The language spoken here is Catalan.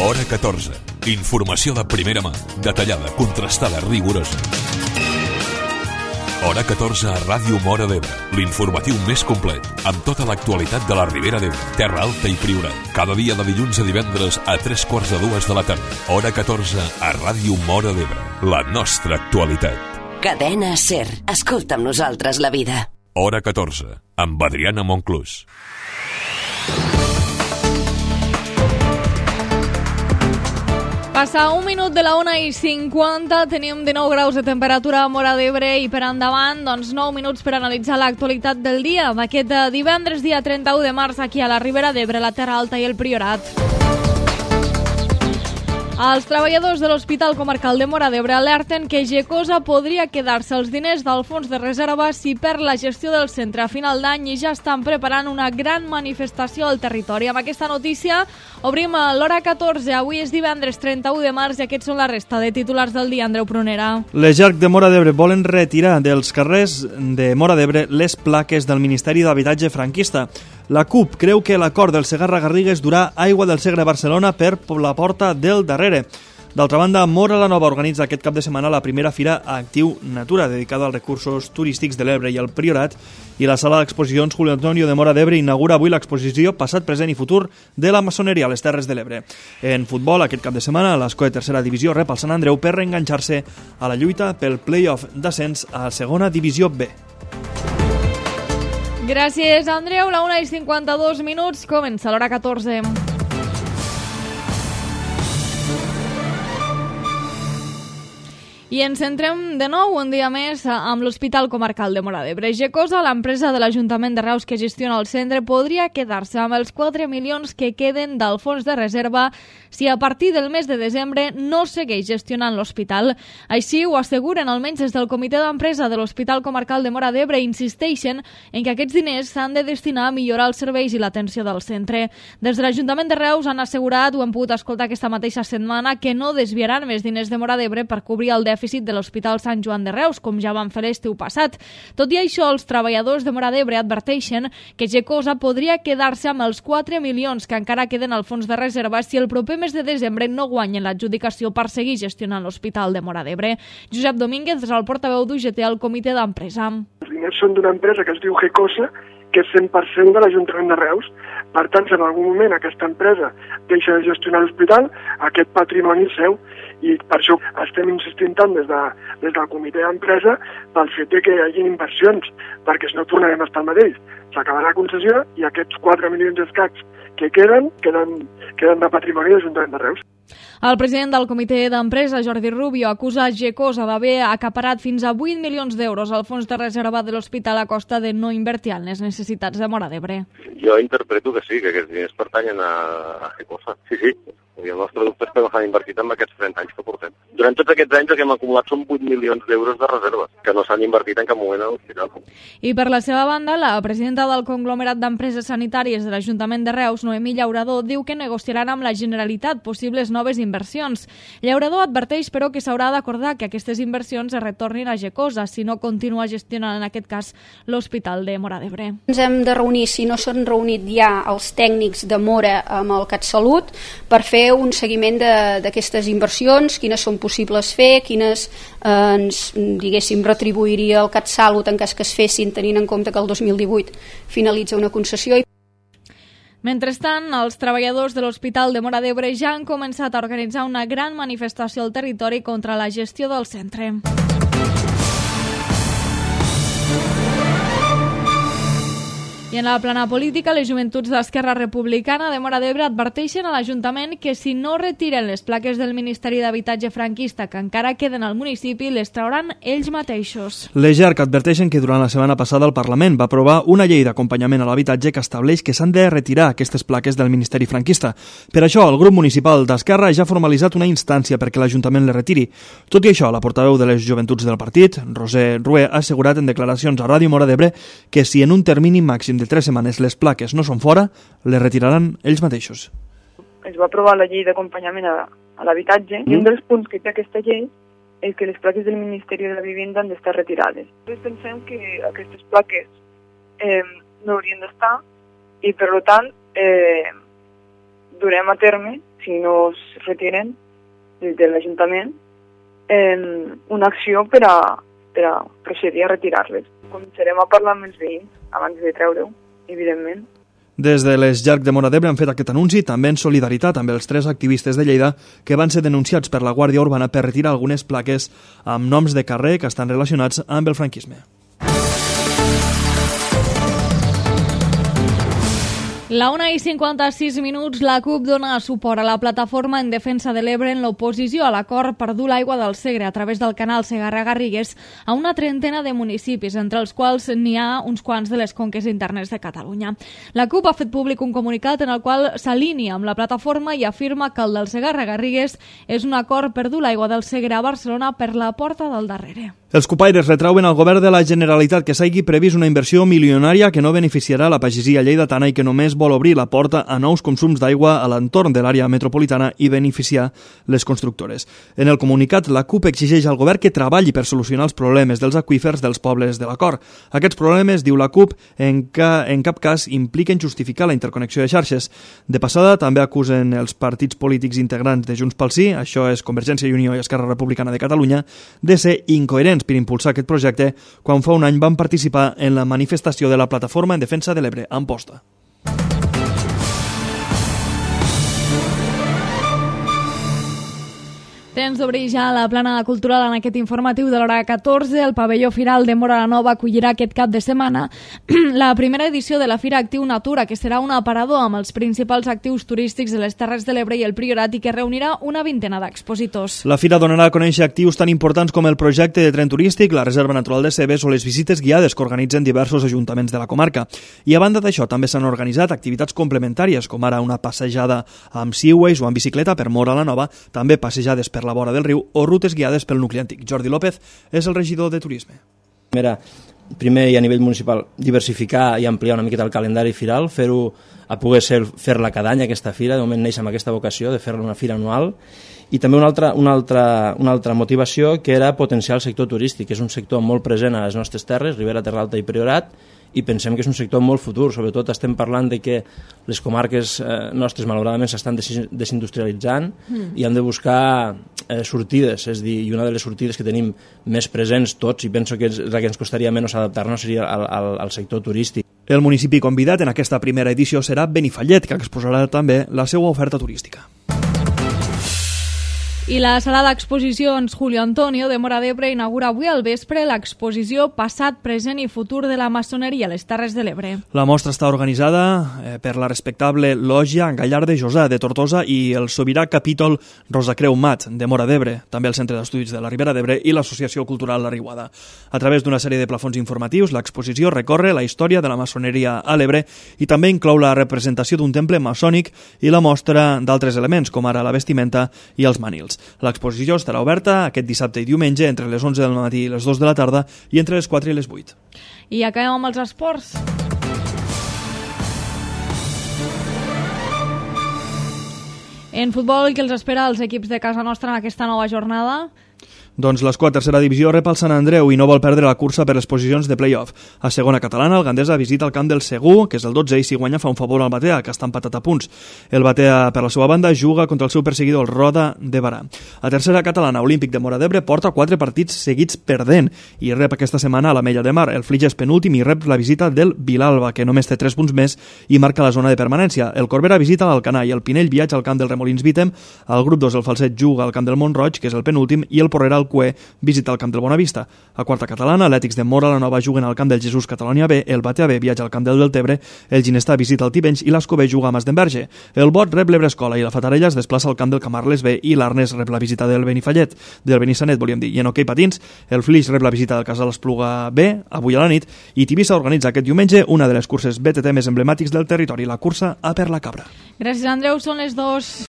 Hora 14. Informació de primera mà, detallada, contrastada, rigorosa. Hora 14 a Ràdio Móra d'Ebre, l'informatiu més complet, amb tota l'actualitat de la Ribera d'Ebre, Terra Alta i Priorat. Cada dia de dilluns a divendres a 3:45 de la tarda. Hora 14 a Ràdio Móra d'Ebre, la nostra actualitat. Cadena SER. Escolta amb nosaltres la vida. Hora 14, amb Adriana Monclús. Passa un minut de la 1:50, tenim 19 graus de temperatura a Móra d'Ebre i per endavant, 9 minuts per analitzar l'actualitat del dia d'aquest divendres, dia 31 de març, aquí a la Ribera d'Ebre, la Terra Alta i el Priorat. Els treballadors de l'Hospital Comarcal de Móra d'Ebre alerten que Gecosa podria quedar-se els diners del fons de reserva si perd la gestió del centre a final d'any i ja estan preparant una gran manifestació al territori. Amb aquesta notícia obrim l'hora 14. Avui és divendres 31 de març i aquests són la resta de titulars del dia. Andreu Prunera. Les JERC de Móra d'Ebre volen retirar dels carrers de Móra d'Ebre les plaques del Ministeri d'Habitatge franquista. La CUP creu que l'acord del Segarra-Garrigues durà aigua del Segre a Barcelona per la porta del darrere. D'altra banda, Móra la Nova organitza aquest cap de setmana la primera fira Actiu Natura, dedicada als recursos turístics de l'Ebre i el Priorat, i la sala d'exposicions Julio Antonio de Móra d'Ebre inaugura avui l'exposició Passat, present i futur de la maçoneria a les Terres de l'Ebre. En futbol, aquest cap de setmana, l'Escó de tercera divisió rep el Sant Andreu per reenganxar-se a la lluita pel play-off d'ascens a la segona divisió B. Gràcies, Andreu. La 1:52, comença l'hora 14. I ens centrem de nou un dia més amb l'Hospital Comarcal de Móra d'Ebre. Gecosa, l'empresa de l'Ajuntament de Reus que gestiona el centre, podria quedar-se amb els 4 milions que queden del fons de reserva si a partir del mes de desembre no segueix gestionant l'hospital. Així ho asseguren almenys des del comitè d'empresa de l'Hospital Comarcal de Móra d'Ebre i insisteixen en que aquests diners s'han de destinar a millorar els serveis i l'atenció del centre. Des de l'Ajuntament de Reus han assegurat, ho hem pogut escoltar aquesta mateixa setmana, que no desviaran més diners de Móra d'Ebre per cobrir el dèficit de l'Hospital Sant Joan de Reus, com ja van fer l'estiu passat. Tot i això, els treballadors de Móra d'Ebre adverteixen que Gecosa podria quedar-se amb els 4 milions que encara queden al fons de reserva si el proper mes de desembre no guanyen l'adjudicació per seguir gestionant l'Hospital de Móra d'Ebre. Josep Domínguez és el portaveu d'UGT al comitè d'empresa. Els diners són d'una empresa que es diu Gecosa, que és 100% de l'Ajuntament de Reus. Per tant, si en algun moment aquesta empresa deixa de gestionar l'hospital, aquest patrimoni és seu. I per això estem insistint tant des del comitè d'empresa pel fet que hi hagi inversions, perquè si no tornarem a estar el mateix. S'acabarà la concessió i aquests 4 milions d'escacs que queden de patrimoni de l'Ajuntament de Reus. El president del comitè d'empresa, Jordi Rubio, acusa Gecosa d'haver acaparat fins a 8 milions d'euros al fons de reserva de l'hospital a costa de no invertir en les necessitats de Móra d'Ebre. Jo interpreto que sí, que aquests diners pertanyen a Gecosa. Sí. I el nostre dubte és que no s'han invertit en aquests 30 anys que portem. Durant tots aquests anys el que hem acumulat són 8 milions d'euros de reserves, que no s'han invertit en cap moment a l'hospital. I per la seva banda, la presidenta del conglomerat d'empreses sanitàries de l'Ajuntament de Reus, Noemí Llaurador, diu que negociaran amb la Generalitat possibles noves inversions. Llaurador adverteix, però, que s'haurà d'acordar que aquestes inversions es retornin a Gecosa si no continua gestionant, en aquest cas, l'Hospital de Móra d'Ebre. Ens hem de reunir, si no s'han reunit ja els tècnics de Móra amb el CatSalut, per fer un seguiment d'aquestes inversions, quines són possibles fer, quines ens, diguéssim, retribuiria el CatSalut en cas que es fessin, tenint en compte que el 2018 finalitza una concessió. Mentrestant, els treballadors de l'Hospital de Móra d'Ebre ja han començat a organitzar una gran manifestació al territori contra la gestió del centre. I en la plana política, les joventuts d'Esquerra Republicana de Móra d'Ebre adverteixen a l'Ajuntament que si no retiren les plaques del Ministeri d'Habitatge franquista que encara queden al municipi, les trauran ells mateixos. Les JERC adverteixen que durant la setmana passada el Parlament va aprovar una llei d'acompanyament a l'habitatge que estableix que s'han de retirar aquestes plaques del Ministeri franquista. Per això, el grup municipal d'Esquerra ja ha formalitzat una instància perquè l'Ajuntament les retiri. Tot i això, la portaveu de les joventuts del partit, Roser Rué, ha assegurat en declaracions a Ràdio Móra d'Ebre que si en un termini màxim de 3 setmanes les plaques no són fora, les retiraran ells mateixos. Es va aprovar la llei d'acompanyament a l'habitatge i un dels punts que té aquesta llei és que les plaques del Ministeri de la Vivenda han d'estar retirades. Nosaltres pensem que aquestes plaques no haurien d'estar i, per tant, durem a terme si no es retiren des de l'Ajuntament, una acció per a procedir a retirar-les. Començarem a parlar amb els veïns abans de treure-ho, evidentment. Des de les Llarg de Móra d'Ebre han fet aquest anunci també en solidaritat amb els 3 activistes de Lleida que van ser denunciats per la Guàrdia Urbana per retirar algunes plaques amb noms de carrer que estan relacionats amb el franquisme. La 1:56, la CUP dona suport a la plataforma en defensa de l'Ebre en l'oposició a l'acord per dur l'aigua del Segre a través del canal Segarra-Garrigues a una trentena de municipis, entre els quals n'hi ha uns quants de les conques internes de Catalunya. La CUP ha fet públic un comunicat en el qual s'alinea amb la plataforma i afirma que el del Segarra-Garrigues és un acord per dur l'aigua del Segre a Barcelona per la porta del darrere. Els cupaires retrauen al govern de la Generalitat que s'hagi previst una inversió milionària que no beneficiarà la pagesia lleidatana i que només vol obrir la porta a nous consums d'aigua a l'entorn de l'àrea metropolitana i beneficiar les constructores. En el comunicat, la CUP exigeix al govern que treballi per solucionar els problemes dels aqüífers dels pobles de l'acord. Aquests problemes, diu la CUP, en cap cas impliquen justificar la interconnexió de xarxes. De passada, també acusen els partits polítics integrants de Junts pel Sí, això és Convergència i Unió i Esquerra Republicana de Catalunya, de ser incoherents per impulsar aquest projecte quan fa un any van participar en la manifestació de la Plataforma en Defensa de l'Ebre, a Amposta. Temps d'obrir ja la plana cultural en aquest informatiu de l'hora 14. El pavelló Firal de Móra la Nova acollirà aquest cap de setmana la primera edició de la Fira Actiu Natura, que serà un aparador amb els principals actius turístics de les Terres de l'Ebre i el Priorat i que reunirà una vintena d'expositors. La fira donarà a conèixer actius tan importants com el projecte de tren turístic, la Reserva Natural de Cebes o les visites guiades que organitzen diversos ajuntaments de la comarca. I a banda d'això, també s'han organitzat activitats complementàries, com ara una passejada amb Seaways o amb bicicleta per Móra la Nova, també passejades per la vora del riu o rutes guiades pel nucli antic. Jordi López és el regidor de Turisme. Primer, i a nivell municipal, diversificar i ampliar una miqueta el calendari firal, fer-ho a poder fer-la cada any, aquesta fira. De moment neix amb aquesta vocació de fer-la una fira anual. I també una altra motivació, que era potenciar el sector turístic, que és un sector molt present a les nostres terres, Ribera, Terra Alta i Priorat, i pensem que és un sector molt futur. Sobretot estem parlant de que les comarques nostres malauradament s'estan desindustrialitzant i hem de buscar sortides, és a dir, i una de les sortides que tenim més presents tots, i penso que és la que ens costaria menys adaptar-nos, seria al sector turístic. El municipi convidat en aquesta primera edició serà Benifallet, que exposarà també la seva oferta turística. I la sala d'exposicions Julio Antonio de Móra d'Ebre inaugura avui al vespre l'exposició Passat, present i futur de la maçoneria a les Terres de l'Ebre. La mostra està organitzada per la respectable Lògia Gallar de Josà de Tortosa i el sobirà capítol Rosacreu Mat de Móra d'Ebre, també el Centre d'Estudis de la Ribera d'Ebre i l'Associació Cultural La Riuada. A través d'una sèrie de plafons informatius, l'exposició recorre la història de la maçoneria a l'Ebre i també inclou la representació d'un temple maçònic i la mostra d'altres elements, com ara la vestimenta i els mànils. L'exposició estarà oberta aquest dissabte i diumenge entre les 11 del matí i les 2 de la tarda i entre les 4 i les 8. I acabem amb els esports. En futbol, què els espera als equips de casa nostra en aquesta nova jornada? Doncs l'Escó, tercera divisió, rep el Sant Andreu i no vol perdre la cursa per les posicions de play-off. A segona catalana, el Gandesa visita el camp del Segur, que és el 12, i si guanya fa un favor al Batea, que està empatat a punts. El Batea, per la seva banda, juga contra el seu perseguidor, el Roda de Barà. A tercera catalana, Olímpic de Móra d'Ebre porta 4 partits seguits perdent i rep aquesta setmana a la Mella de Mar. El Flix és penúltim i rep la visita del Vilalba, que només té 3 punts més i marca la zona de permanència. El Corbera visita l'Alcanar i el Pinell viatja al camp del Remolins Vítem. El grup 2, el Falset, juga al camp del Montroig, que és el penúltim, i el Porrera, el Cué, visita el camp del Bonavista. A quarta catalana, Atlètics de Móra la Nova juguen al camp del Jesús Catalonia B, el Batea B viatja al camp del Deltebre, el Ginestà visita el Tivenys i l'Escobé juga a Masdenverge. El Bot rep l'Ebre Escola i la Fatarella es desplaça al camp del Camarles B i l'Arnes rep la visita del Benifallet, del Benissanet, volíem dir. I en hoquei patins, el Flix rep la visita del Casal Espluga B, avui a la nit, i Tivissa organitza aquest diumenge una de les curses BTT més emblemàtics del territori, la cursa A per la Cabra. Gràcies, Andreu. Són les 2.